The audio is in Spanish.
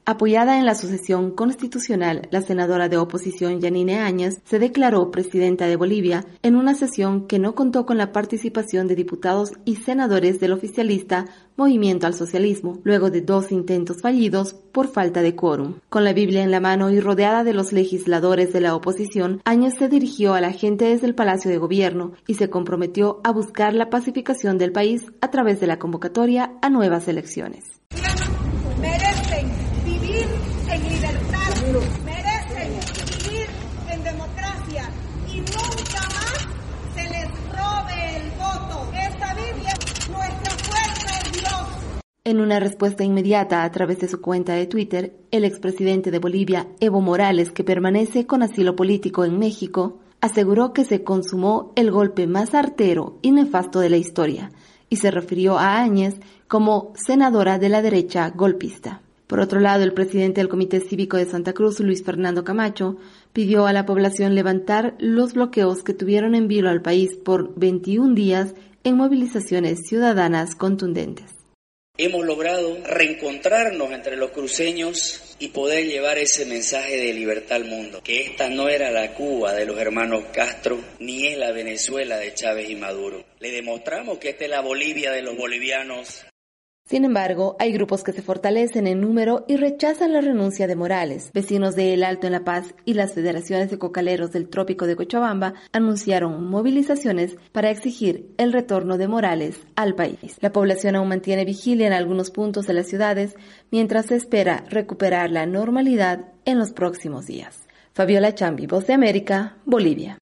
Apoyada en la sucesión constitucional, la senadora de oposición Yanine Áñez se declaró presidenta de Bolivia en una sesión que no contó con la participación de diputados y senadores del oficialista Movimiento al Socialismo, luego de 2 intentos fallidos por falta de quórum. Con la Biblia en la mano y rodeada de los legisladores de la oposición, Áñez se dirigió a la gente desde el Palacio de Gobierno y se comprometió a buscar la pacificación del país a través de la convocatoria a nuevas elecciones. Merecen vivir en libertad, merecen vivir en democracia y nunca más se les robe el voto. Esta Biblia, nuestra fuerza es Dios. En una respuesta inmediata a través de su cuenta de Twitter, el expresidente de Bolivia, Evo Morales, que permanece con asilo político en México, aseguró que se consumó el golpe más artero y nefasto de la historia y se refirió a Áñez como senadora de la derecha golpista. Por otro lado, el presidente del Comité Cívico de Santa Cruz, Luis Fernando Camacho, pidió a la población levantar los bloqueos que tuvieron en vilo al país por 21 días en movilizaciones ciudadanas contundentes. Hemos logrado reencontrarnos entre los cruceños y poder llevar ese mensaje de libertad al mundo, que esta no era la Cuba de los hermanos Castro, ni es la Venezuela de Chávez y Maduro. Le demostramos que esta es la Bolivia de los bolivianos. Sin embargo, hay grupos que se fortalecen en número y rechazan la renuncia de Morales. Vecinos de El Alto en La Paz y las federaciones de cocaleros del trópico de Cochabamba anunciaron movilizaciones para exigir el retorno de Morales al país. La población aún mantiene vigilia en algunos puntos de las ciudades mientras se espera recuperar la normalidad en los próximos días. Fabiola Chambi, Voz de América, Bolivia.